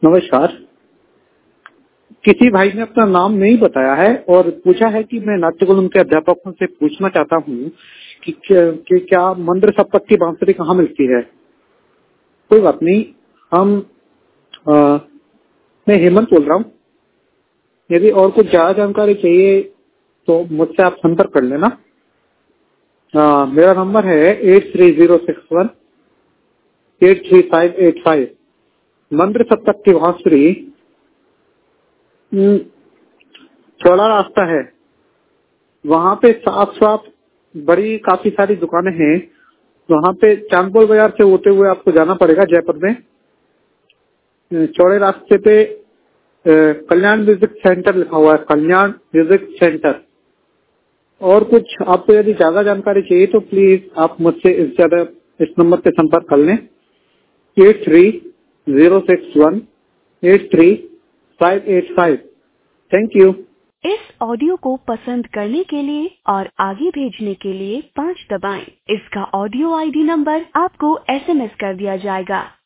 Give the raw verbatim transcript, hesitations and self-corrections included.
नमस्कार। किसी भाई ने अपना नाम नहीं बताया है और पूछा है कि मैं नाट्यकुलम के अध्यापकों से पूछना चाहता हूँ कि, कि क्या मंद्र सप्तक की बांसुरी कहाँ मिलती है। कोई बात नहीं, हम आ, मैं हेमंत बोल रहा हूँ। यदि और कुछ ज्यादा जानकारी चाहिए तो मुझसे आप संपर्क कर लेना। आ, मेरा नंबर है eight three zero six one eight three five eight five. मंद्र सप्तक की बांसुरी चौड़ा रास्ता है, वहाँ पे साफ साफ बड़ी काफी सारी दुकानें हैं। वहाँ पे चांदपोल बाजार से होते हुए आपको जाना पड़ेगा जयपुर में। चौड़े रास्ते पे कल्याण म्यूजिक सेंटर लिखा हुआ है, कल्याण म्यूजिक सेंटर। और कुछ आपको यदि ज्यादा जानकारी चाहिए तो प्लीज आप मुझसे इस ज्यादा इस नंबर पे संपर्क कर लें, eight three zero six one eight three five eight five. Thank you. इस ऑडियो को पसंद करने के लिए और आगे भेजने के लिए पाँच दबाएं। इसका ऑडियो आईडी नंबर आपको एसएमएस कर दिया जाएगा।